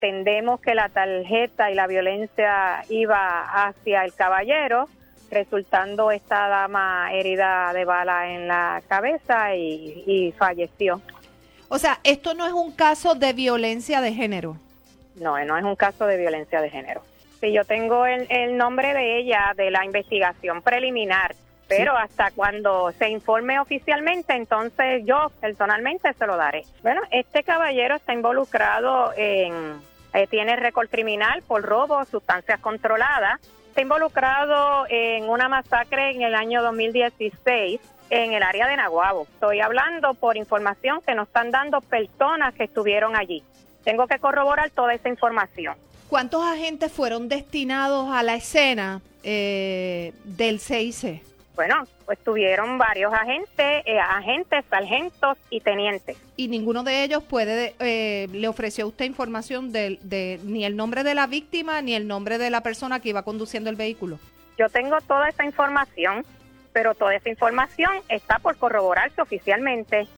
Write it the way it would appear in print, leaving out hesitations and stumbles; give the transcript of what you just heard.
entendemos que la tarjeta y la violencia iba hacia el caballero, resultando esta dama herida de bala en la cabeza y falleció. O sea, esto no es un caso de violencia de género. No, no es un caso de violencia de género. Sí, yo tengo el nombre de ella, de la investigación preliminar, pero sí, hasta cuando se informe oficialmente, entonces yo personalmente se lo daré. Bueno, este caballero está involucrado tiene récord criminal por robo, sustancias controladas, está involucrado en una masacre en el año 2016 en el área de Naguabo. Estoy hablando por información que nos están dando personas que estuvieron allí. Tengo que corroborar toda esa información. ¿Cuántos agentes fueron destinados a la escena del CIC? Bueno, pues tuvieron varios agentes, sargentos y tenientes. ¿Y ninguno de ellos le ofreció a usted información de ni el nombre de la víctima ni el nombre de la persona que iba conduciendo el vehículo? Yo tengo toda esa información, pero toda esa información está por corroborarse oficialmente.